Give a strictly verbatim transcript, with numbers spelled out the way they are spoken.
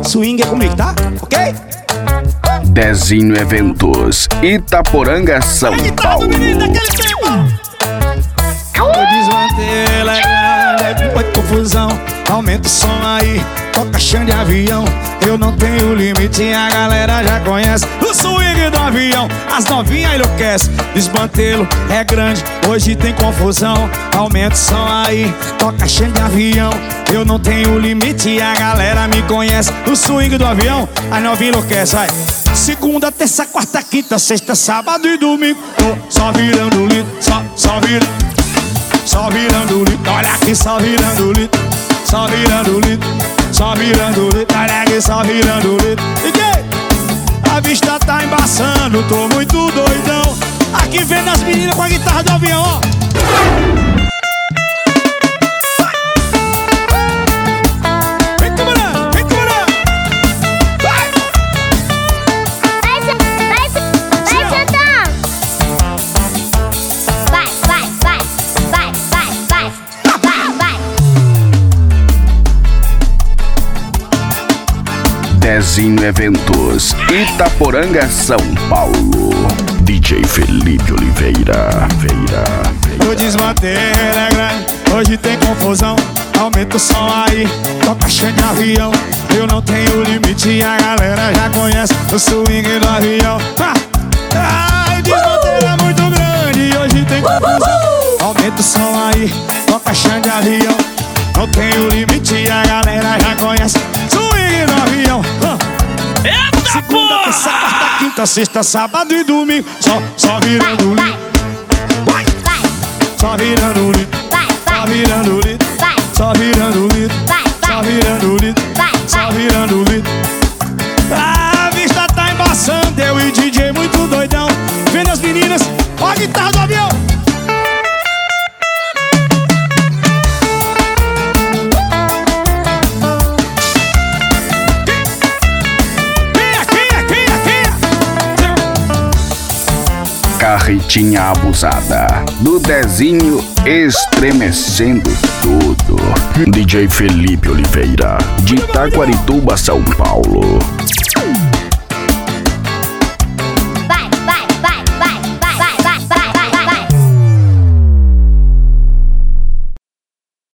swing é comigo, tá? Ok? Dezinho Eventos, Itaporanga, São Paulo. O desmantelo é grande, é muita confusão. Aumenta o som aí, toca chão de avião. Eu não tenho limite, a galera já conhece o swing do avião. As novinhas enlouquecem, desmantelo é grande, hoje tem confusão. Aumenta o som aí, toca chão de avião. Eu não tenho limite, a galera me conhece o swing do avião. As novinhas enlouquecem, vai. Segunda, terça, quarta, quinta, sexta, sábado e domingo. Tô só virando litro, só, só virando. Só virando litro, olha aqui, só virando litro. Só virando litro, só virando litro. Olha aqui, só virando litro. E que? A vista tá embaçando, tô muito doidão. Aqui vendo as meninas com a guitarra do avião, ó. Vem comandando, vem comandando. Vai! Vai, vai, vai, Santão. Vai, vai, vai, vai, vai, vai, vai, vai. Dezinho Eventos, Itaporanga, São Paulo. D J Felipe Oliveira. Veira, O desmantelo é grande, hoje tem confusão. Aumenta o som aí, toca chão de avião. Eu não tenho limite, a galera já conhece o swing do avião. Ah! Ai, o desmantelo é muito grande, hoje tem confusão. Aumenta o som aí, toca chão de avião. Não tenho limite, a galera já conhece swing do avião. Ah! Segunda, terça, quarta, quinta, sexta, sábado e domingo. Só, só virando Vai, litro, vai, vai, só virando litro, vai, só vai, virando litro, vai, só virando litro, vai, só vai, virando litro, vai, só vai. virando litro. A vista tá embaçando, eu e D J muito doidão. Vendo as meninas, ó a guitarra do avião. Carretinha abusada, do Dezinho estremecendo tudo. D J Felipe Oliveira, de Itaquarituba, São Paulo.